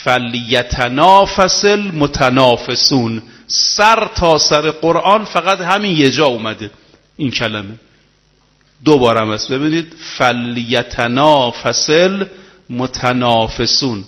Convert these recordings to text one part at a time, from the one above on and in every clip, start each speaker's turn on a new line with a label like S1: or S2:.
S1: فلیتنافس المتنافسون. سر تا سر قرآن فقط همین یه جا اومده این کلمه، دوبارم است. ببینید فلیتنافس المتنافسون.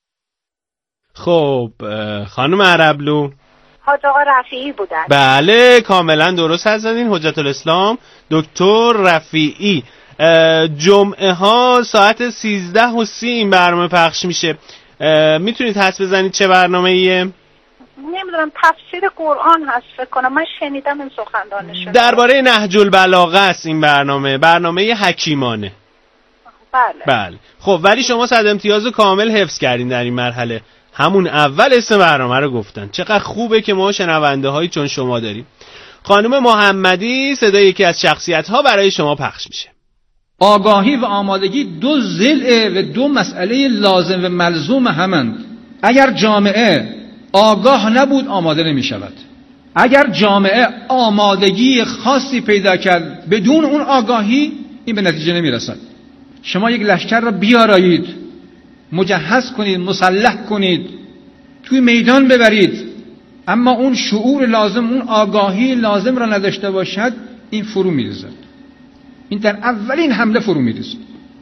S2: خب خانم عربلو،
S3: حاج آقا رفیعی بودن.
S2: بله کاملا درست هستین. حجت الاسلام دکتر رفیعی. جمعه ها ساعت 13:30 این برنامه پخش میشه. میتونید حدس بزنید چه برنامه ایه؟
S3: نمیدونم، تفسیر قرآن هست فکر کنم، من شنیدم این سخنرانیشو.
S2: درباره نهج البلاغه است این برنامه حکیمانه. بله. خب ولی شما 100 امتیاز کامل حفظ کردین در این مرحله. همون اول اسم برنامه رو گفتن. چقدر خوبه که ما شنونده هایی چون شما داریم. خانم محمدی صدای یکی از شخصیت ها برای شما پخش میشه.
S4: آگاهی و آمادگی دو ضلع و دو مسئله لازم و ملزوم همند. اگر جامعه آگاه نبود آماده نمی شود. اگر جامعه آمادگی خاصی پیدا کرد بدون اون آگاهی، این به نتیجه نمی رسد. شما یک لشکر را بیارایید، مجهز کنید، مسلح کنید، توی میدان ببرید، اما اون شعور لازم، اون آگاهی لازم را نداشته باشد، این فرو می‌ریزد. این در اولین حمله فرو می‌ریزد.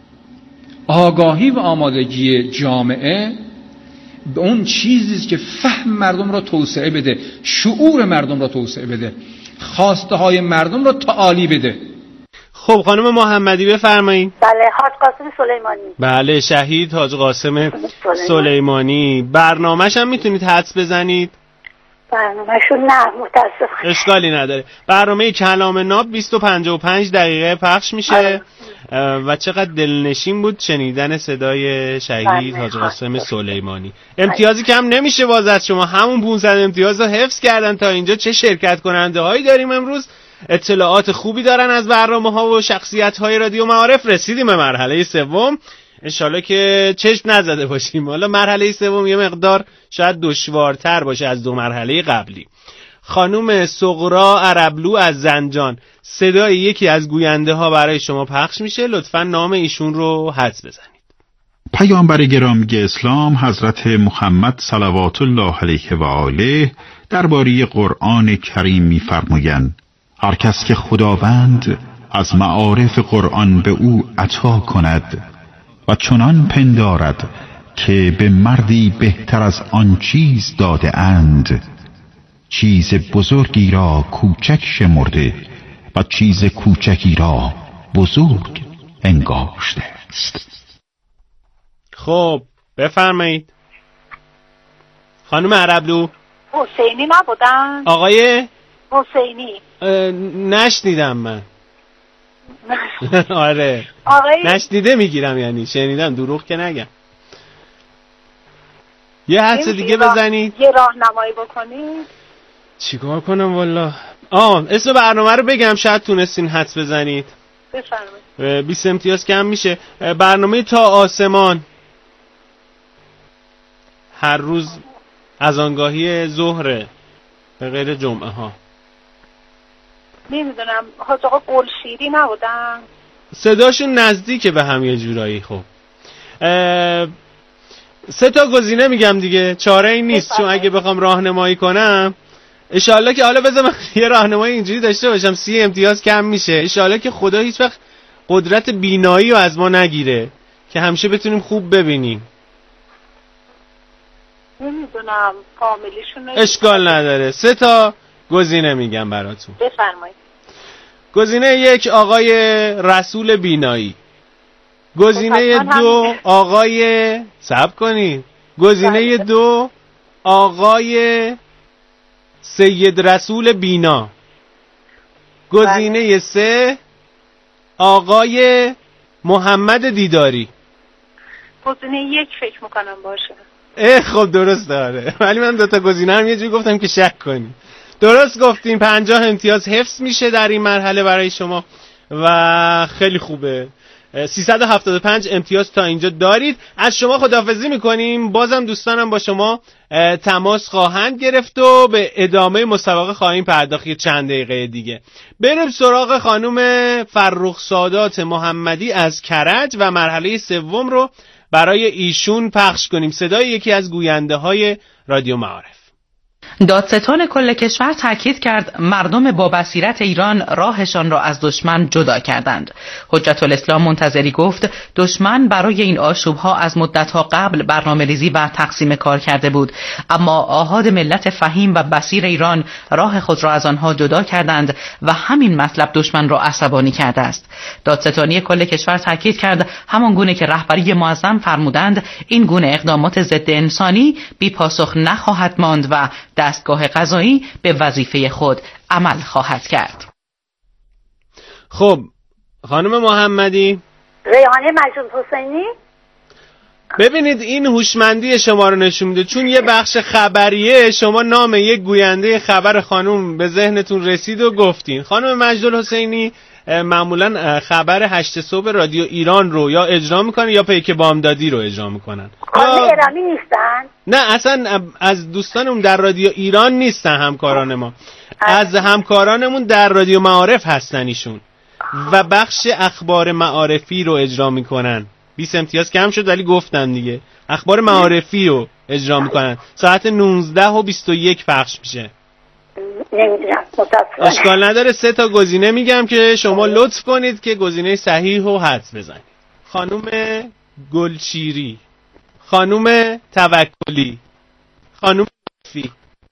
S4: آگاهی و آمادگی جامعه به اون چیزی است که فهم مردم را توسعه بده، شعور مردم را توسعه بده، خواسته های مردم را تعالی بده.
S2: خب خانم محمدی بفرمایید.
S3: بله، حاج قاسم سلیمانی.
S2: بله، شهید حاج قاسم سلیمانی. برنامه‌ش هم میتونید حدس بزنید؟
S3: برنامه‌شون نه متاسفانه.
S2: اشکالی نداره. برنامه کلام ناب 20:55 دقیقه پخش میشه. و چقدر دلنشین بود شنیدن صدای شهید حاج قاسم سلیمانی. امتیازی کم نمیشه باز از شما. همون 500 امتیاز رو حفظ کردن تا اینجا. چه شرکت کننده هایی داریم امروز. اطلاعات خوبی دارن از برنامه ها و شخصیت های رادیو معارف. رسیدیم به مرحله سوم. انشالله که چشم نزده باشیم. حالا مرحله سوم یه مقدار شاید دشوارتر باشه از 2 مرحله قبلی. خانم سغرا عربلو از زنجان، صدای یکی از گوینده ها برای شما پخش میشه. لطفاً نام ایشون رو حدس بزنید.
S5: پیامبر گرامی اسلام حضرت محمد صلوات الله علیه و آله درباره قرآن کریم می‌فرمایند: هر کس که خداوند از معارف قرآن به او عطا کند و چنان پندارد که به مردی بهتر از آن چیز داده اند، چیز بزرگی را کوچک شمرده و چیز کوچکی را بزرگ انگاشته است.
S2: خب بفرمایید. خانم عربلو.
S3: حسینی نبودن؟
S2: آقای
S3: حسینی.
S2: نشنیدم من. آره نشنیده میگیرم، یعنی شنیدم، دروغ که نگم. یه حدس دیگه بزنید.
S3: یه راهنمایی بکنید.
S2: چیکار کنم والله. اسم برنامه رو بگم شاید تونستین حدس بزنید.
S3: بفرمایید.
S2: 20 امتیاز کم میشه. برنامه تا آسمان، هر روز از آنگاهی ظهر به غیر جمعه ها.
S3: نمیدونم، حاج آقا گلشیری نبودن؟
S2: صداشون نزدیکه به هم یه جورایی. خب 3 تا گزینه میگم دیگه، چاره ای نیست. چون اگه بخوام راهنمایی کنم انشالله که، حالا بذار من یه راهنمایی اینجوری داشته باشم، 30 امتیاز کم میشه. انشالله که خدا هیچ وقت قدرت بینایی رو از ما نگیره که همیشه بتونیم خوب ببینیم.
S3: نمیدونم فامیلیشون.
S2: اشکال نداره. 3 تا گزینه میگم براتون.
S3: بفرمایید.
S2: گزینه 1 آقای رسول بینایی. گزینه 2 آقای صبر کنید. گزینه 2 آقای سید رسول بینا. گزینه 3 آقای محمد دیداری.
S3: گزینه 1 فکر میکنم باشه.
S2: خب درست داره، ولی من 2 تا گزینه هم یه جوری گفتم که شک کنی. درست گفتین. 50 امتیاز حفظ میشه در این مرحله برای شما و خیلی خوبه. 375 امتیاز تا اینجا دارید. از شما خداحافظی میکنیم. بازم دوستانم با شما تماس خواهند گرفت و به ادامه مسابقه خواهیم پرداخت چند دقیقه دیگه. بریم سراغ خانم فرخ سادات محمدی از کرج و مرحله سوم رو برای ایشون پخش کنیم. صدای یکی از گوینده های رادیو معارف.
S6: دادستان کل کشور تاکید کرد مردم با بصیرت ایران راهشان را از دشمن جدا کردند. حجت الاسلام منتظری گفت دشمن برای این آشوبها از مدتها قبل برنامه‌ریزی و تقسیم کار کرده بود، اما آحاد ملت فهیم و بصیر ایران راه خود را از آنها جدا کردند و همین مطلب دشمن را عصبانی کرده است. دادستانی کل کشور تاکید کرد همان گونه که رهبری معظم فرمودند این گونه اقدامات ضد انسانی بی پاسخ نخواهد ماند و دستگاه قضایی به وظیفه خود عمل خواهد کرد.
S2: خب خانم محمدی،
S3: ریحانه مجید حسینی،
S2: ببینید این هوشمندی شما رو نشون میده، چون یه بخش خبریه شما نام یک گوینده خبر خانم به ذهنتون رسید و گفتین. خانم مجید حسینی معمولا خبر 8 صبح رادیو ایران رو یا اجرا میکنن یا پیک بامدادی رو اجرا میکنن.
S3: ایرانی نیستن؟
S2: نه اصلا از دوستانمون در رادیو ایران نیستن همکاران ما، از همکارانمون در رادیو معارف هستن ایشون و بخش اخبار معارفی رو اجرا میکنن. 20 امتیاز کم شد ولی گفتم دیگه اخبار معارفی رو اجرا میکنن. ساعت 19:21 پخش میشه.
S3: نمیدونم متاسفانه.
S2: اشکال نداره، 3 تا گزینه میگم که شما لطف کنید که گزینه صحیح رو حدس بزنید. خانم گلچیری، خانم توکلی، خانم لطفی.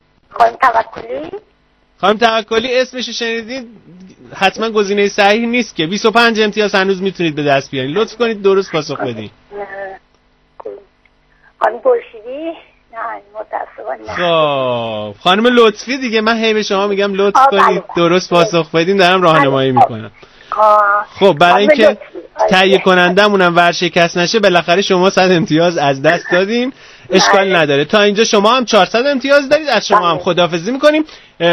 S2: خانم توکلی اسمش رو شنیدید؟ حتما گزینه صحیح نیست که 25 امتیاز هنوز میتونید به دست بیارید. لطف کنید درست پاسخ بدین.
S3: خانم گلچیری نه متاسفانه.
S2: خب خانم لطفی دیگه، من هی به شما میگم لطف کنید درست پاسخ بدین، دارم راهنمایی میکنم. خب برای اینکه تهیه کنندمونم ورشکست نشه بالاخره شما 100 امتیاز از دست دادین. اشکال نداره، تا اینجا شما هم 400 امتیاز دارید. از شما هم خداحافظی میکنیم.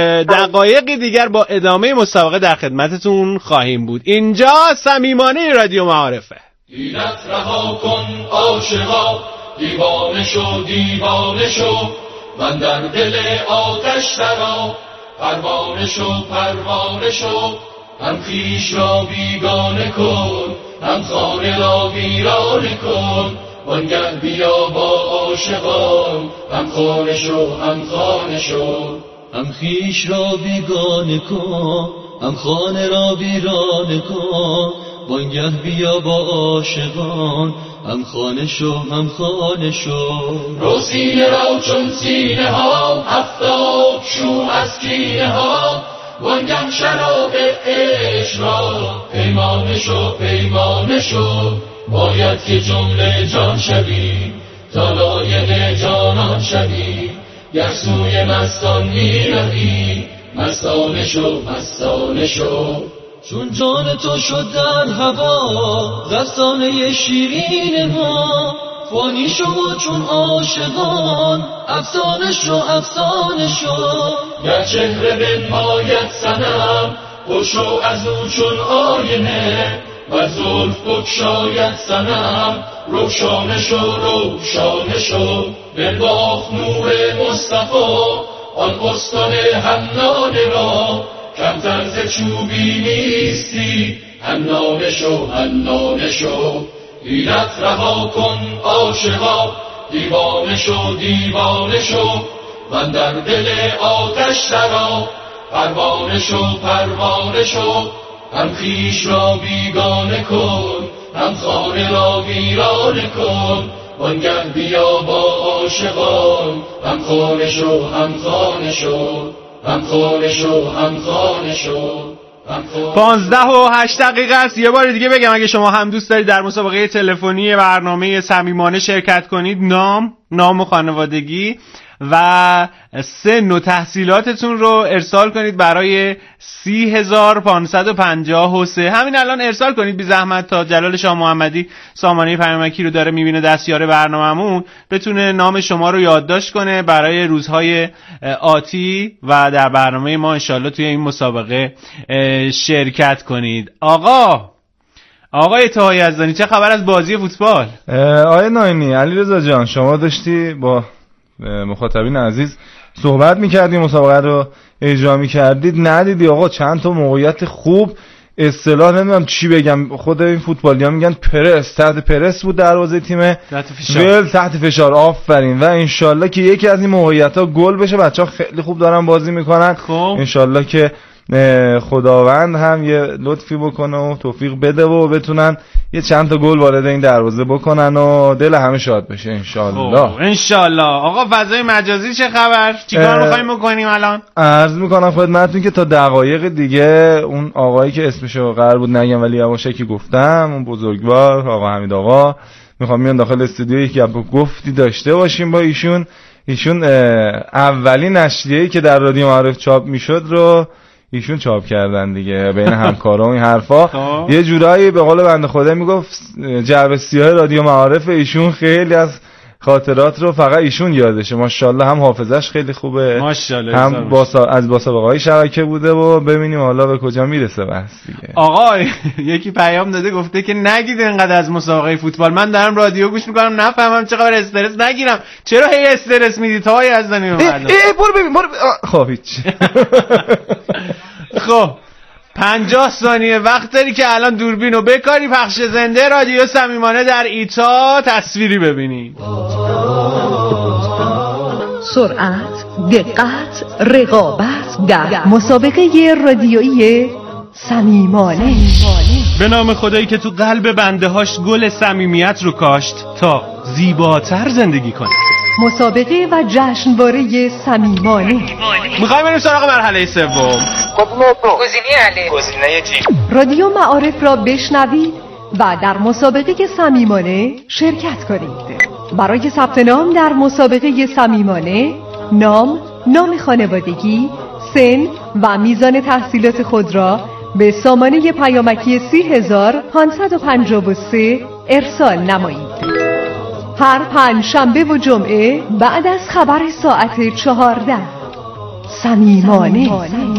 S2: دقایقی دیگر با ادامه مسابقه در خدمتتون خواهیم بود. اینجا صمیمانه رادیو معارفه.
S7: اینت رها کن عاشقا، دیوانه شو دیوانه شو، من در دل آتش درآ، پروانه شو پروانه شو، هم خویش را بیگانه کن، هم خانه را ویرانه کن، وانگه بیا با عاشقان، هم خانه شو هم خانه شو، هم خویش را بیگانه کن، هم خانه را ویرانه کن، وانگه بیا با عاشقان، هم خانه شو هم خانه شو. رو سینه را چون سینه ها، هفتاد شو از کینه ها، وانگه شراب عشق را پیمانه شو پیمانه شو، باید که جمله جان شوی تا لایق جانان شوی، گر سوی مستان می روی مستانه شو مستانه شو. چون جان تو شد در هوا رسانه شیرین ما، فانی شو چون عاشقان افسانه شو افسانه شو، گر چهره بنماید صنم خوشو از او چون آینه، و زلف بگشاید صنم روشانه شو روشانه شو، بنواخت نور مصطفی آن استان حنانه را، کمتر ز چوبی نیستی حنانه شو حنانه شو. اینت رها کن عاشقا، دیوانه شو دیوانه شو، من در دل آتش درآ، پروانه شو پروانه شو، هم خویش را بیگانه کن، هم خانه را ویرانه کن، وانگه بیا با عاشقان، هم خانه شو هم خانه شو، هم خانه شو هم خانه شو.
S2: 15:08 است. یه بار دیگه بگم اگه شما هم دوست دارید در مسابقه تلفنی برنامه صمیمانه شرکت کنید، نام و خانوادگی و سن و تحصیلاتتون رو ارسال کنید برای 30553. همین الان ارسال کنید بی زحمت تا جلال شاه محمدی سامانه پیامکی رو داره میبینه، دستیار برنامه‌مون بتونه نام شما رو یادداشت کنه برای روزهای آتی و در برنامه ما انشالله توی این مسابقه شرکت کنید. آقای طاهی یزدانی، چه خبر از بازی فوتبال؟
S8: آقای ناینی، علیرضا جان، شما داشتی با مخاطبین عزیز صحبت میکردی، مسابقه رو اجرا میکردید، ندیدی آقا چند تا موقعیت خوب اصطلاح نمیدونم چی بگم، خود این فوتبالی‌ها میگن پرس، تحت پرس بود دروازه تیم ول تحت فشار. آفرین. و انشالله که یکی از این موقعیت‌ها گل بشه. بچه‌ها خیلی خوب دارن بازی میکنن. انشالله که خداوند هم یه لطفی بکنه و توفیق بده و بتونن یه چند تا گل وارد این دروازه بکنن و دل همه شاد بشه انشالله.
S2: انشالله. آقا فضای مجازی چه خبر؟ چیکار می‌خوایم بکنیم الان؟
S8: عرض میکنم خدمتتون که تا دقایق دیگه اون آقایی که اسمشو قرار بود نگم ولی یواشکی گفتم، اون بزرگوار آقا حمید آقا، میخوام میان داخل استودیو یکی گفتی داشته باشیم با ایشون. ایشون اولین نشریه‌ای که در رادیو معارف چاپ میشد رو ایشون چاپ کردن دیگه بین همکارا. این حرفا یه جورایی به قول بنده خدا میگفت جعبه سیاه رادیو معارف. ایشون خیلی از خاطرات رو فقط ایشون یادشه ماشاءالله. هم حافظش خیلی خوبه
S2: ماشاءالله،
S8: هم از باسابقه‌های شبکه بوده و ببینیم حالا به کجا میرسه بس دیگه.
S2: آقا یکی پیام داده گفته که نگید اینقدر از مسابقه فوتبال، من دارم رادیو گوش میکنم نفهمم چقدر استرس نگیرم. چرا هی استرس میدی تا های از دنیا مردم؟
S8: برو ببین خب هیچ.
S2: خب 50 ثانیه وقت داری که الان دوربینو بکاری، پخش زنده رادیو صمیمانه در ایتا تصویری ببینی.
S9: سرعت، دقت، رقابت در مسابقه رادیویی صمیمانه.
S2: به نام خدایی که تو قلب بنده هاش گل صمیمیت رو کاشت تا زیباتر زندگی کنه.
S9: مسابقه و جشنواره صمیمانه.
S2: میخوایم بریم سراغ مرحله سوم.
S9: گزینه جیم. رادیو معارف را بشنوید و در مسابقه صمیمانه شرکت کنید. برای ثبت نام در مسابقه صمیمانه نام خانوادگی، سن و میزان تحصیلات خود را به سامانه پیامکی 30553 ارسال نمایید. هر پنجشنبه و جمعه بعد از خبر ساعت 14. صمیمانه.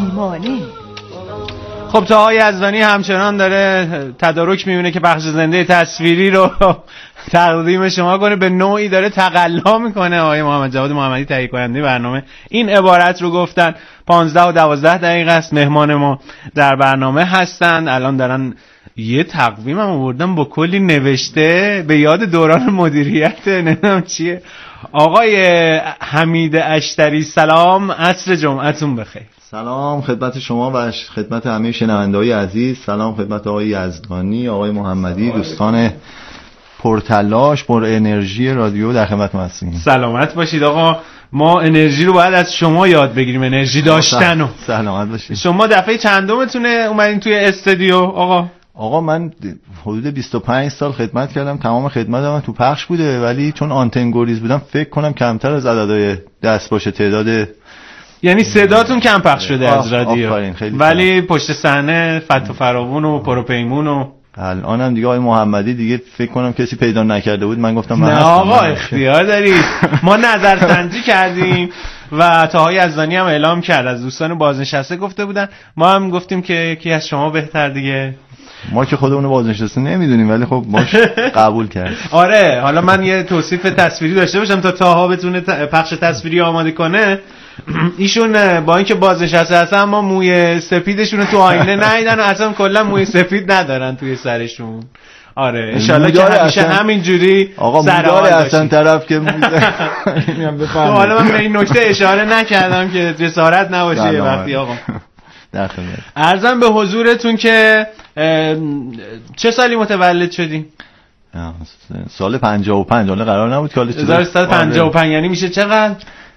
S2: خب تا یزدانی همچنان داره تدارک میبینه که بخش زنده تصویری رو تقدیم شما کنه، به نوعی داره تقلا میکنه. آقای محمد جواد محمدی تهیه کننده برنامه این عبارت رو گفتن. 15 و 12 دقیقه است مهمان ما در برنامه هستن. الان دارن یه تقویم هم آوردن با کلی نوشته به یاد دوران مدیریت نمیدونم چیه. آقای حمید اشتری سلام، عصر جمعتون بخیر.
S10: سلام خدمت شما و خدمت همه شنونده‌های عزیز. سلام خدمت آقای یزدانی، آقای محمدی، دوستان پرتلاش پر انرژی رادیو در خدمتتون هستیم.
S2: سلامت باشید آقا. ما انرژی رو باید از شما یاد بگیریم، انرژی داشتن.
S10: سلامت باشید.
S2: شما دفعه چندمتونه اومدین توی استودیو آقا؟
S10: من حدود 25 سال خدمت کردم. تمام خدمت من تو پخش بوده، ولی چون آنتن گریز بودم فکر کنم کمتر از عددهای دست باشه تعداد.
S2: یعنی صداتون کم پخش شده از رادیو، ولی پشت صحنه فت و فراوون و پروپیمون و
S10: الانم دیگه آقای محمدی دیگه فکر کنم کسی پیدا نکرده بود. من گفتم
S2: نه آقا اختیار دارید. ما نظرسنجی کردیم و تاهای یزدانی هم اعلام کرد، از دوستان بازنشسته گفته بودن، ما هم گفتیم که یکی از شما بهتر دیگه.
S10: ما که خودمون بازنشسته نمیدونیم ولی خب باش قبول کرد.
S2: آره حالا من یه توصیف تصویری داشته باشم تا تاها بتونه پخش تصویری آماده کنه. ایشون با اینکه بازنشسته هستن اما موی سفیدشون رو تو آینه ندیدن و اصلا کلا موی سفید ندارن توی سرشون. آره انشالله که همیشه همینجوری
S10: آقا مداره اصلا طرف که میام بفهمم.
S2: حالا من به این نکته اشاره نکردم که جسارت نباشه وقتی آقا. عرضم به حضورتون که چه سالی متولد شدین؟
S10: سال 55. حالا قرار نبود که حالا
S2: 1355 یعنی میشه چقدر؟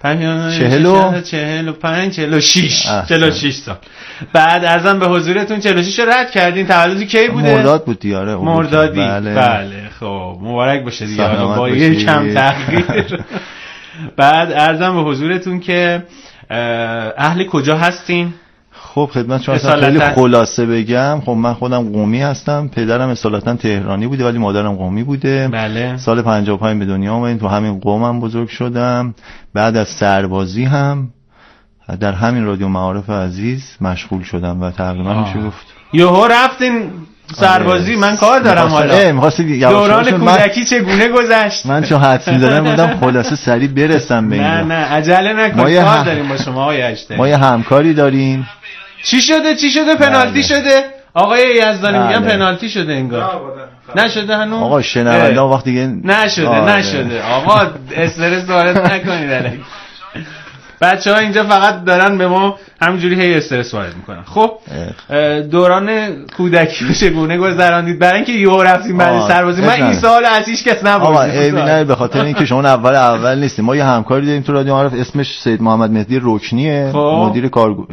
S2: 46 سال. بعد عرضم به حضورتون 46 رو رد کردین. تولدی کی بوده؟
S10: مرداد بود دیاره.
S2: مردادی. بله خب مبارک باشه دیگه با یک کم تغییر. بعد عرضم به حضورتون که اهل کجا هستین؟
S10: خب خدمت شما خیلی خلاصه بگم. خب من خودم قمی هستم. پدرم اصالتا تهرانی بوده ولی مادرم قمی بوده.
S2: بله.
S10: سال 55 به دنیا اومدیم. تو همین قومم بزرگ شدم. بعد از سربازی هم در همین رادیو معارف عزیز مشغول شدم و تقریبا میشه گفت
S2: یهو رفتین سربازی. من کار دارم حالا. دوران کودکی چگونه گذشت؟
S10: من چون حدس می‌زدم بودم خلاصه سریع برسم به این.
S2: نه عجله نکن. کار داریم با شما آقای اشتری.
S10: ما یه همکاری داریم.
S2: چی شده پنالتی شده؟ آقای یزدانی میگن پنالتی شده انگار. نشده هنوز؟
S10: آقا شنونده وقتی دیگه
S2: نشده آقا استرس وارد نکنید علیک. بچه‌ها اینجا فقط دارن به ما همینجوری هی استرس وارد میکنن. خب دوران کودکی رو چگونه گذراندید؟ برای اینکه یهو رفتیم بعد سربازی، من این سوال از هیچ کس نپرسیدم.
S10: آقا نه، به خاطر اینکه شما اول نیستیم. ما یه همکاری داریم تو رادیو معارف، اسمش سید محمد مهدی رکنیه، مدیر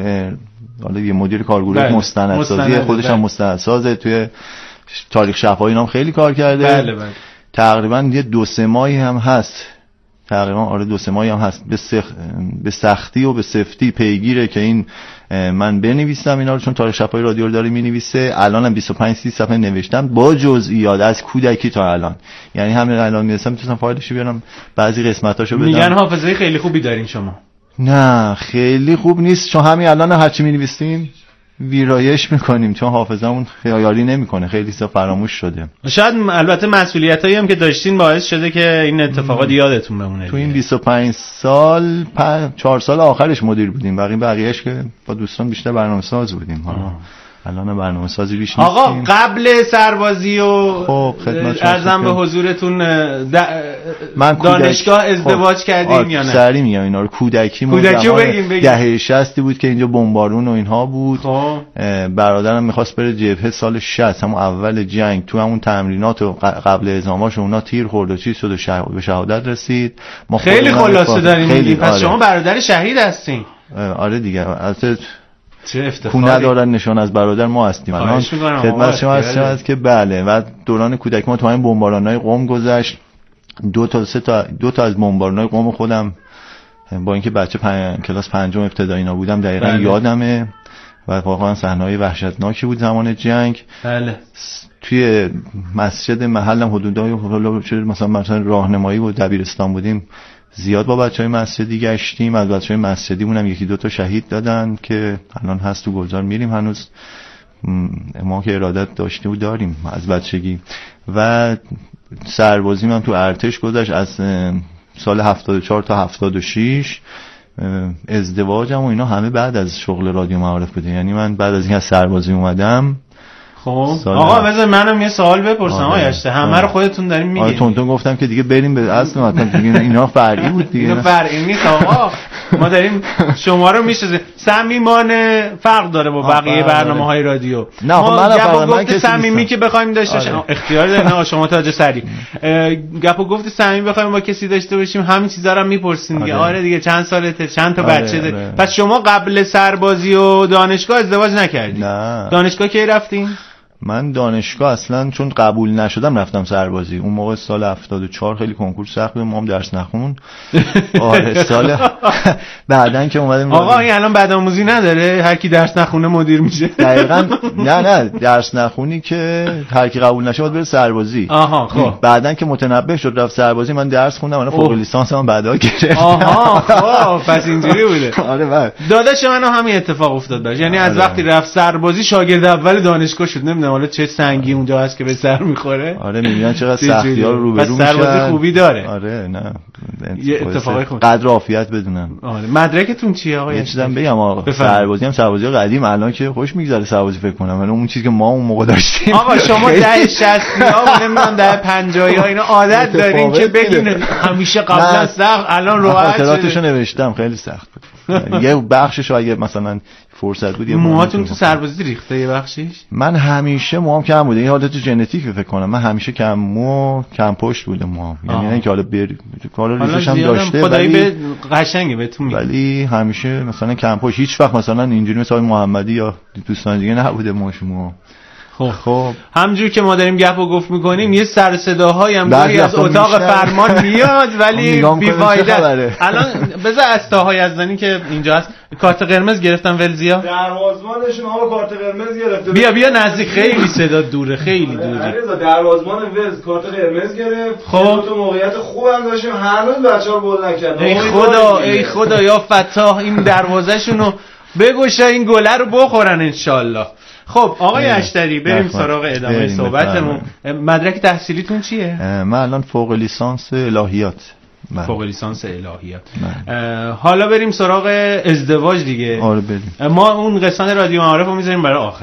S10: کارگروه مستندسازی، خودش هم مستندسازه، توی تاریخ شفاهی نام خیلی کار کرده.
S2: بله.
S10: تقریبا یه 2-3 ماهی هم هست، تقریبا 2-3 ماهی هم هست به سختی و به سفتی پیگیره که این من بنویسم اینا رو، چون تاریخ شفاهی رادیو رو داره مینویسه. الانم 25-30 صفحه نوشتم با جزئیات از کودکی تا الان، یعنی همین الان میرسم میتونم فایلشو بیارم، بعضی قسمتاشو بدم.
S2: میگن حافظه خیلی خوبی دارین شما.
S10: نه خیلی خوب نیست، چون همین الان هرچی مینویسیم ویرایش میکنیم، چون حافظمون خیالی نمیکنه، خیلی چیزا فراموش شده.
S2: شاید البته مسئولیتایی هم که داشتین باعث شده که این اتفاقات یادتون بمونه.
S10: تو این 25 سال 4 سال آخرش مدیر بودیم، بقیه‌اش که با دوستان بیشتر برنامه‌ساز بودیم. الان برنامه‌سازی بیش نیستیم.
S2: آقا قبل سربازی و
S10: خب خدمت
S2: ارزم به حضورتون من دانشگاه ازدواج کردیم یا نه؟
S10: سری میگم اینا رو. کودکی
S2: بگیم.
S10: دهه 60 بود که اینجا بمبارون و اینها بود. برادرم می‌خواست بره جبهه سال 60، همون اول جنگ، تو همون تمرینات و قبل اعزامش اونا تیر خورد و چیز شد و به شهادت رسید. ما
S2: خیلی خلاصه داریم میگیم. پس شما برادر شهید هستین.
S10: آره دیگه. البته
S2: چه افتخاری.
S10: خونه دارن نشان از برادر ما هستیم. الان خدمت شما هست که بله. و دوران کودکی ما تو همین بمباران‌های قم گذشت. 2 تا از بمباران‌های قم خودم با اینکه بچه کلاس 5 ابتدایی اینا بودم دقیقاً یادمه و واقعا صحنه‌های وحشتناکی بود زمان جنگ.
S2: بله.
S10: توی مسجد محلم حدودای مثلا راهنمایی و دبیرستان بودیم، زیاد با بچهای مسجدی گشتیم. از بچهای مسجدیمون هم 1-2 تا شهید دادن که الان هست تو گلزار، میریم هنوز. ما که ارادت داشتیم و داریم از بچگی. و سربازی من تو ارتش گذشت از سال 74 تا 76. ازدواجم و اینا همه بعد از شغل رادیو معارف بوده، یعنی من بعد از اینکه از سربازی اومدم.
S2: خب آقا بذار منم یه سوال بپرسم. آیشته همه رو خودتون دارین میگین.
S10: آره تونتون گفتم که دیگه بریم به اصل مطلب دیگه. اینا فرعی بود دیگه.
S2: اینا فرعی نیست آقا. ما داریم شما رو میشناسیم. صمیمانه فرق داره با بقیه برنامه‌های رادیو.
S10: نه خب من
S2: گفت صمیمی که بخوایم داشته باشیم اختیار دارین. نه شما تاج سری گپو گفت صمیمی بخوایم با کسی داشته باشیم همین چیزا رو میپرسین دیگه. آره دیگه چند سالته، چند تا بچه داری؟ پس شما قبل سربازی و دانشگاه ازدواج نکردید؟
S10: نه.
S2: دانشگاه کی رفتین؟
S10: من دانشگاه اصلا چون قبول نشدم رفتم سربازی. اون موقع سال 74 خیلی کنکور سخت بود، ما هم درس نخون. آره سال بعدن که اومدیم.
S2: آقا این الان بعدآموزی نداره؟ هر کی درس نخونه مدیر میشه؟
S10: دقیقاً. نه درس نخونی که هر کی قبول نشه باید بره سربازی.
S2: آها خب.
S10: بعدن که متنبه شد رفت سربازی، من درس خوندم، من فوق لیسانس هم بعدا گرفتم.
S2: آها خب پس اینجوری بوده.
S10: آره بله.
S2: داداش منو همین اتفاق افتاد براش. یعنی از وقتی رفت سربازی شاگرد اول دانشگاه شد. نمیدونم حالا چه سنگی اونجا هست که به سر میخوره.
S10: آره میبینن چقدر سختی‌ها رو روبرو میشن.
S2: سربازی خوبی داره.
S10: آره نه
S2: یه اتفاقی خوب.
S10: قدر عافیت بدونن.
S2: آره مدرکتون چیه آقا؟
S10: یه چیزام بگم آقا. سربازی هم سربازی قدیم، الان که خوش میگذره سربازی فکر کنم. ولی اون چیزی که ما اون موقع داشتیم.
S2: آقا شما دهه 60 ها نمیدونم دهه 50 ها اینا عادت دارین که بگین همیشه قبلا سخت الان راحت شده.
S10: خاطراتشو نوشتم خیلی سخت بود. یه بخشش اگه مثلا فرصت بود.
S2: موهاتون تو سربازی ریخته یه بخشش؟
S10: من همیشه موام کم بوده. این حالت ژنتیک فکر کنم. من همیشه کم مو کم پشت بوده موام. یعنی نه که حالا کالا ریزش هم داشته
S2: ولی قشنگه بهتون میگم.
S10: ولی همیشه مثلا کم پشت، هیچ وقت مثلا اینجوری مثلا محمدی یا دوستان دیگه نبوده موشمو.
S2: خب همونجور که ما داریم گپ و گفت میکنیم یه سر صداهایی هم گاهی از اتاق فرمان میاد ولی بی‌فایده. الان بذار از تاهای یزدانی که اینجا هست کارت قرمز گرفتن ولزیا.
S8: دروازه‌بانشون آقا کارت قرمز گرفته.
S2: بیا نزدیک، خیلی صدا دوره، خیلی دوره.
S8: علیرضا دروازه‌بان ولز کارت قرمز گرفت. خب تو موقعیت خوبم داشتیم، هنوز بچه‌ها گل نکردن.
S2: ای خدا یا فتاح این دروازه‌شونو بگوشه این گله رو بخورن ان شاءالله. خب آقای اشتری بریم سراغ ادامه صحبتمون. مدرک تحصیلیتون چیه؟
S10: من الان فوق لیسانس الهیات.
S2: فوق لیسانس الهیات. حالا بریم سراغ ازدواج دیگه.
S10: آره بریم.
S2: ما اون قسمت رادیو معارف رو میذاریم برای آخرش.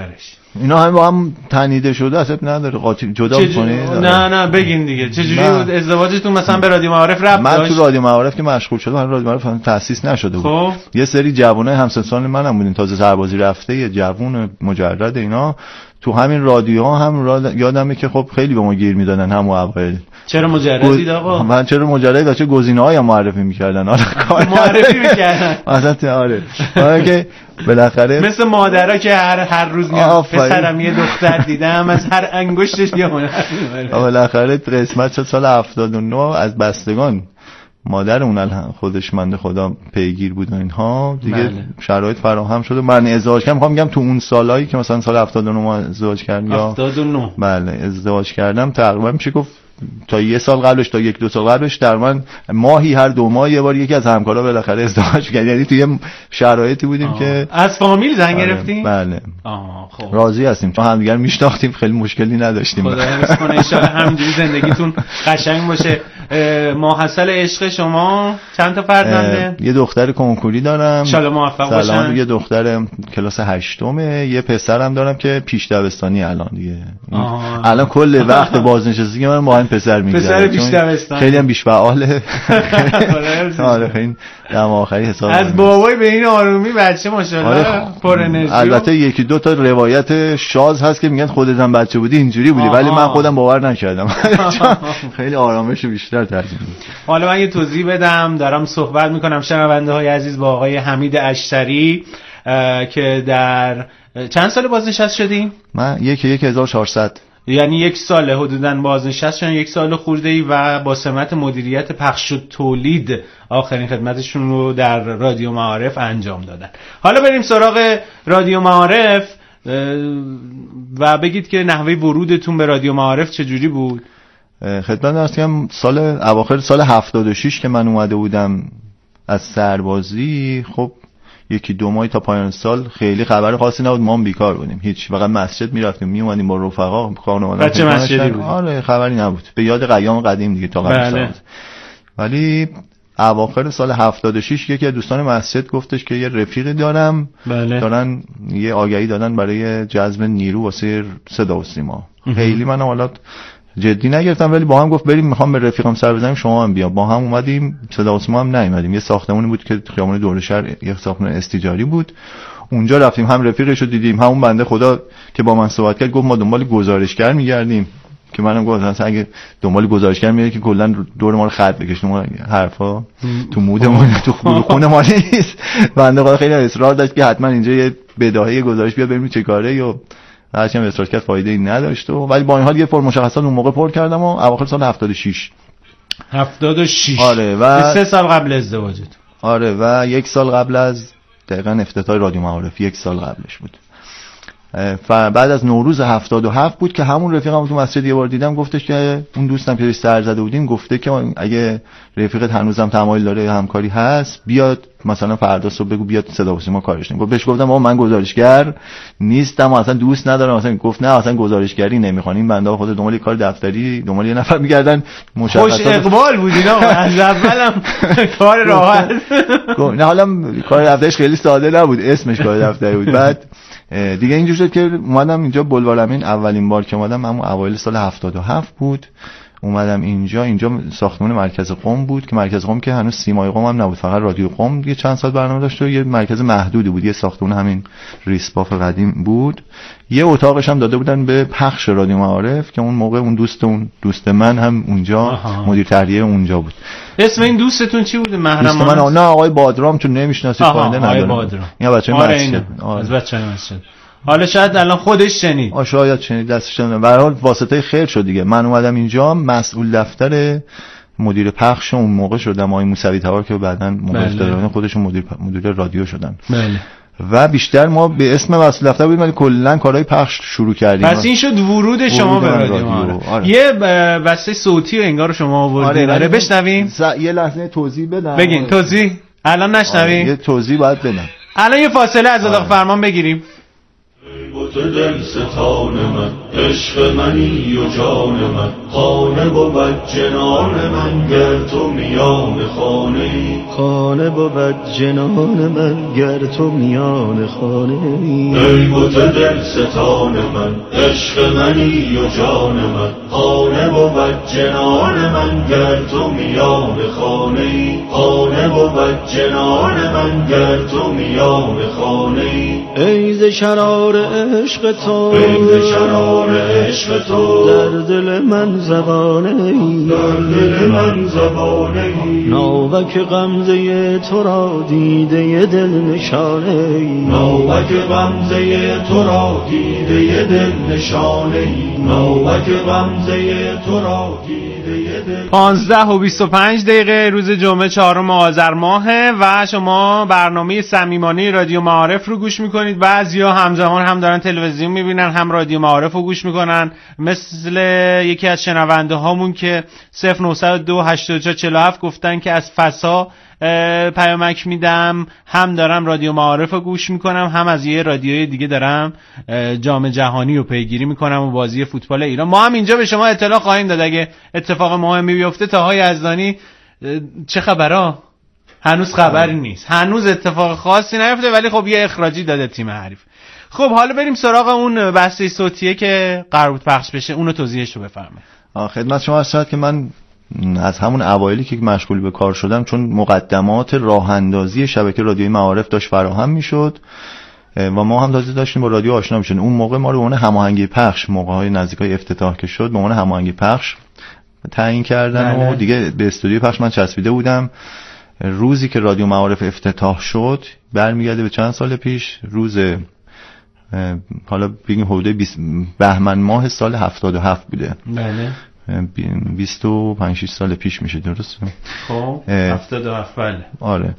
S10: اینا هم با هم تنیده شده، اصلا نداره قاطی جدا کنید.
S2: نه بگین دیگه چجوری بود ازدواجتون مثلا به رادیو معارف ربط
S10: من
S2: داشت؟
S10: تو رادیو معارف که مشغول شدم، رادیو معارف تأسیس نشده بود.
S2: خب
S10: یه سری جوانای همسنسال منم بودین، تازه سربازی رفته، یه جوون مجرد اینا تو همین رادیوها هم یادمه که خب خیلی به ما گیر میدادن هم اوایل.
S2: چرا مجردید آقا؟
S10: من چرا مجرد چه گزینه‌هایی هم معرفی می‌کردن. حالا
S2: معرفی می‌کردن
S10: مثلا آره که بالاخره
S2: مثل مادرها که هر روز میاد پسرم یه دختر دیدم از هر انگشتش یه هنر.
S10: بالاخره قسمت شد سال 79 از بستگان مادر اون خودش منده خدا پیگیر بود و اینها دیگه بله. شرایط فراهم شد و من ازدواج کردم. میخوام بگم تو اون سالایی که مثلا سال 79 ما ازدواج کردیم
S2: 79
S10: بله ازدواج کردم تقریبا میشه گفت تا یه سال قبلش تا یک دو سال قبلش در من ماهی هر 2 ماه یه بار یکی از همکارا بالاخره ازدواج کرد. یعنی توی شرایطی بودیم که
S2: از فامیل زنگ گرفتیم.
S10: بله
S2: خب
S10: راضی هستیم چون همدیگر میشناختیم، خیلی مشکلی نداشتیم.
S2: خدا حفظ کنه ان شاء الله همینجوری زندگیتون قشنگ باشه. ماحصل عشق شما چند تا فرزنده؟
S10: یه دختر کنکوری دارم ان
S2: شاء الله موفق باشن.
S10: یه دختر کلاس 8م، یه پسرم دارم که پیش دبستانی الان دیگه. الان کل وقت بازنشستگی من با این پسر میگذره.
S2: پسر پیش دبستان
S10: خیلی هم بیش فعاله. آره خیلی دم آخری حساب
S2: از بابای به این آرومی بچه ماشاءالله پر انرژی.
S10: البته یکی دو تا روایت شاذ هست که میگن خودت هم بچه بودی اینجوری بودی، ولی من خودم باور نکردم. خیلی آرامش بیشتر ترجیح میدم.
S2: حالا من یه توضیح بدم، دارم صحبت میکنم شنونده های عزیز با آقای حمید اشتری که در چند سال بازنشسته شدیم؟
S10: من 1400
S2: یعنی 1 سال حدوداً بازنشسته شدن، 1 سال خورده‌ای و با سمت مدیریت پخش و تولید آخرین خدمتشون رو در رادیو معارف انجام دادن. حالا بریم سراغ رادیو معارف و بگید که نحوه ورودتون به رادیو معارف چجوری بود؟
S10: خدمت هستم اواخر سال 76 که من اومده بودم از سربازی، خب 1-2 ماه تا پایان سال خیلی خبر خاصی نبود، ما هم بیکار بودیم، هیچ فقط مسجد میرفتیم میومدیم با رفقا خانواده.
S2: بچه مسجدی بود.
S10: آره خبری نبود، به یاد قیام قدیم دیگه تا قبل
S2: بله.
S10: ولی اواخر سال 76 یکی از دوستان مسجد گفتش که یه رفیقی دارم
S2: بله.
S10: دارن یه آگهی دادن برای جذب نیرو واسه صدا و سیما. خیلی من حالا جدی نگرفتم ولی با هم گفت بریم میخوام به رفیقم سر بزنیم شما هم بیا. با هم اومدیم، صدا و سیما هم نیومدیم، یه ساختمانی بود که خیابان دور شهر یه ساختمان استیجاری بود، اونجا رفتیم، هم رفیقشو دیدیم، همون بنده خدا که با من صحبت کرد گفت ما دنبال گزارشگر میگردیم، که منم گفتم اگه دنبال گزارشگر میگه که کلا دور ما رو خط بکشیم، ما حرفا تو مودمون تو خون ما نیست. بنده خدا خیلی اصرار داشت که حتما اینجا یه بداهه گزارش بیا بریم چه کاره، یا هرچند اصرار کرد فایده ای نداشت ولی با این حال یه فرم مشخصات اون موقع پر کردم و اواخر سال 76
S2: آره و 3 سال قبل ازدواجت.
S10: آره و 1 سال قبل از دقیقاً افتتاح رادیو معارف 1 سال قبلش بود. بعد از نوروز 77 بود که همون رفیقم تو مسجد یه بار دیدم، گفتش که اون دوستم که سر زده بودیم گفته که اگه رفیقت هنوزم تمایل داره همکاری هست بیاد مثلا فردا صبح بگو بیاد صدا و سیما کارش کنه. بهش گفتم من گزارشگر نیستم، اصلا دوست ندارم. مثلا گفت نه اصلا گزارشگری نمیخوان، این بنده خود دنبال کار دفتری دنبال یه نفر میگردن مشخصات.
S2: خوش اقبال بود اینا از اولم کار راحت.
S10: نه حالا کار دفتریش خیلی ساده نبود، اسمش کار دفتری بود. بعد دیگه اینجور شد که اومدم اینجا بلوار امین. اولین بار که اومدم همون اوایل سال 77 بود، اومدم اینجا ساختمان مرکز قم بود که مرکز قم که هنوز سیمای قم هم نبود، فقط رادیو قم دیگه چند سال برنامه داشت و یه مرکز محدودی بود، یه ساختمان همین ریسپاف قدیم بود. یه اتاقش هم داده بودن به پخش رادیو معارف که اون موقع اون دوست من هم اونجا مدیر تحریریه اونجا بود.
S2: اسم این دوستتون چی بود؟ محرم
S10: من نه آقای بادرام، چون نمیشناسید پاینده ندارم.
S2: یا
S10: بچه‌ی مسجد.
S2: از بچه‌ی مسجد. حالا شاید الان خودش شنید.
S10: شاید شنید دستش نمیاد. به هر حال واسطه خیر شد دیگه. من اومدم اینجا مسئول دفتر مدیر پخش اون موقع شدم، آقای موسوی تبار که بعداً موقع خودشون مدیر رادیو شدن.
S2: بله.
S10: و بیشتر ما به اسم مسئول دفتر بودیم ولی کلاً کارهای پخش شروع کردیم.
S2: پس این شد ورود شما به رادیو. آره. یه بسته صوتی انگار شما آوردید. آره بشنویم.
S10: یه لحظه توضیح بدم.
S2: بگین توضیح. الان نشنویم.
S10: یه توضیح باید بدم.
S2: الان یه فاصله از اتاق فرمان بگیریم.
S7: بت دل ستان من، عشق منی و جان من، خانه بود جنان من گر تو میان خانه ای،
S11: خانه بود جنان من گر تو میان خانه ای.
S7: ای بت دل ستان من، عشق منی و جان من، خانه بود جنان من گر تو میان خانه ای، خانه بود جنان من گر تو میان خانه ای.
S11: ای ز شرار عشق تو،
S7: ای ز شرار عشق تو،
S11: در دل من زبانه ای،
S7: در دل من زبانه ای.
S11: ناوک غمزه تو را دیده دل نشانه ای،
S7: ناوک غمزه تو را دیده دل نشانه ای، ناوک غمزه تو را دیده دل.
S2: 15:25 روز جمعه 4 آذر ماهه و شما برنامه صمیمانه رادیو معارف رو گوش میکنید. بعضیا همزمان هم دارن تلویزیون میبینن هم رادیو معارف رو گوش میکنن، مثل یکی از شنونده هامون که 0902 84 47 گفتن که از فسا پیامک میدم، هم دارم رادیو معارف رو گوش میکنم، هم از یه رادیوی دیگه دارم جام جهانی رو پیگیری میکنم و بازی فوتبال ایران. ما هم اینجا به شما اطلاع خواهیم داد اگه اتفاق مهمی بیفته. طاها یزدانی چه خبرها؟ هنوز خبری نیست، هنوز اتفاق خاصی نیفته، ولی خب یه اخراجی داده تیم حریف. خب حالا بریم سراغ اون بسته صوتیه که قرار بود پخش بشه، اونو توضیحش رو بفرمایید.
S10: خدمت شما عرض شد که من از همون اوایلی که مشغول به کار شدم، چون مقدمات راه اندازی شبکه رادیوی معارف داشت فراهم میشد و ما هم داشتیم با رادیو آشنا میشدیم. اون موقع ما رو به عنوان هماهنگی پخش، موقع‌های نزدیکای افتتاح که شد، به عنوان هماهنگی پخش تعیین کردن و دیگه به استودیوی پخش من چسبیده بودم. روزی که رادیو معارف افتتاح شد برمیگرده به چند سال پیش، روز حالا بگیم حدود بهمن ماه سال 77 بوده.
S2: بله
S10: 25 سال پیش میشه، درسته؟
S2: خب 77 بله.
S10: آره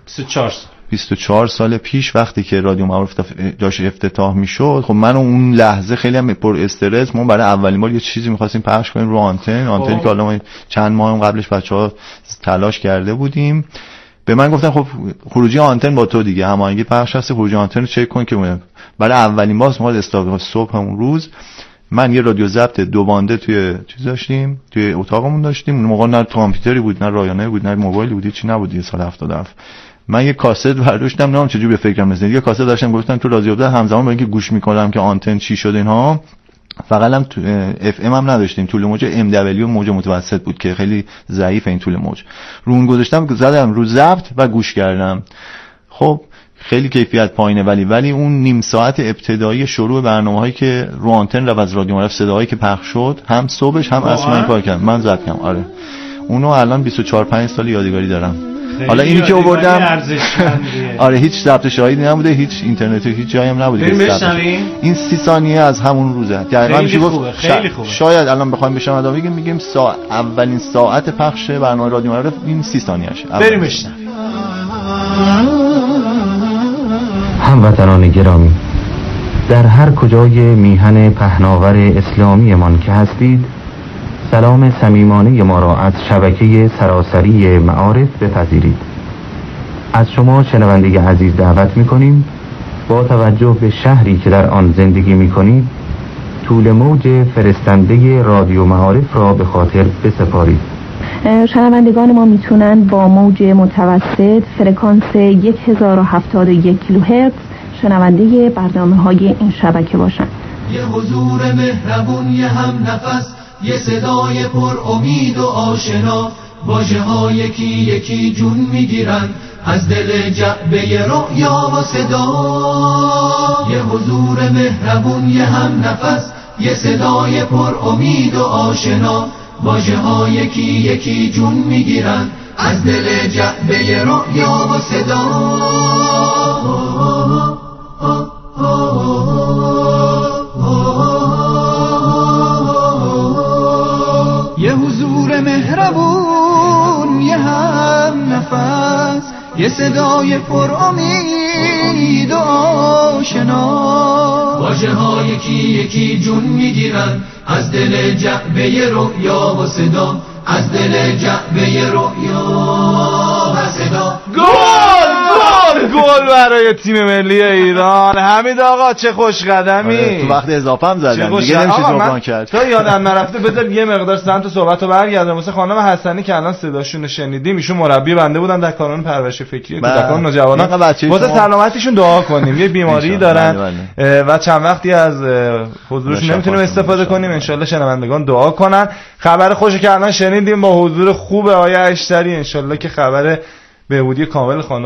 S2: 24
S10: سال پیش وقتی که رادیو معارف داشت افتتاح میشد، خب من اون لحظه خیلی هم پر استرس، ما برای اولین بار یه چیزی می‌خواستیم پخش کنیم رو آنتن که حالا ما چند ماه قبلش بچه‌ها تلاش کرده بودیم. به من گفتن خب خروجی آنتن با تو دیگه، هماهنگی پخش هست، خروجی آنتن رو چک کن. که برای اولین بار ما استاد صبح همون روز من یه رادیو ضبط 2 بانده توی چیز داشتیم، توی اتاقمون داشتیم. اون موقع نه کامپیوتری بود، نه رایانه بود، نه موبایلی بود، چی نبود. یه سال 77 من یه کاست برداشتم، نمیدونم چجوری به فکرم رسید، یه کاست داشتم گفتم تو رادیو ده همزمان با اینکه گوش می‌کنم که آنتن چی شد اینها، فقط هم اف ام هم نداشتیم، طول موج ام دبلیو موج متوسط بود که خیلی ضعیف این طول موج. رو اون گذاشتم، زدم رو ضبط و گوش کردم. خب خیلی کیفیت پایینه، ولی اون نیم ساعت ابتدایی شروع برنامه‌هایی که رو آنتن رو از رادیو معارف صداهایی که پخش شد، هم صبحش هم عصر من کار کردم، من زدم. آره اونو الان 24-5 سال یادگاری دارم. حالا اینی که آوردم آره هیچ ضبط شاهدی نبوده، هیچ اینترنتی، هیچ جایی هم نبوده. این 30 ثانیه از همون روزه دقیقاً میشه گفت. خیلی خوبه. شاید الان بخوایم بشم ادامه میگیم اولین ساعت پخش برنامه رادیو معارف این 30 ثانیه‌اشه.
S2: بریم بشنویم.
S12: هموطنان گرامی، در هر کجای میهن پهناور اسلامی من که هستید، سلام صمیمانه ما را از شبکه سراسری معارف بپذیرید. از شما شنونده عزیز دعوت می‌کنیم با توجه به شهری که در آن زندگی می‌کنید، طول موج فرستنده رادیو معارف را به خاطر بسپارید.
S13: شنوندگان ما میتونن با موج متوسط فرکانس 1071 کیلوهرتز شنونده برنامه‌های این شبکه باشند.
S7: یه حضور مهربون، یه هم نفس، یه صدای پر امید و آشنا، واژه ها یکی یکی جون میگیرن از دل جعبه رؤیا و صدا. یه حضور مهربون، یه هم نفس، یه صدای پر امید و آشنا، واژه ها یکی یکی جون میگیرن از دل جعبه رؤیا و صدا.
S11: یه حضور مهربون، یه هم نفس، یه صدای پر امید و آشنا،
S7: واژه ها یکی یکی جون میگیرن از دل جعبه رؤیا و صدا، از دل جعبه رؤیا و صدا.
S2: گل
S8: گل برای تیم ملی ایران. حمید آقا چه خوش قدمی.
S10: تو وقت اضافه هم زدن دیگه نمیشه جبران کرد.
S8: تا یادم نرفته بذار یه مقدار سمت صحبتو برگردم واسه خانم حسنی که الان صداشون شنیدیم. ایشون مربی بنده بودن در کانون پرورش فکری کودکان و جوانان. واسه سلامتیشون دعا کنیم. یه بیماری دارن و چند وقتی از حضورشون نمیتونیم استفاده کنیم. ان شاءالله شنوندگان دعا کنن. خبر خوشی که الان شنیدیم با حضور خوب آقای اشتری، ان شاءالله که خبر بهبودی کامل خانم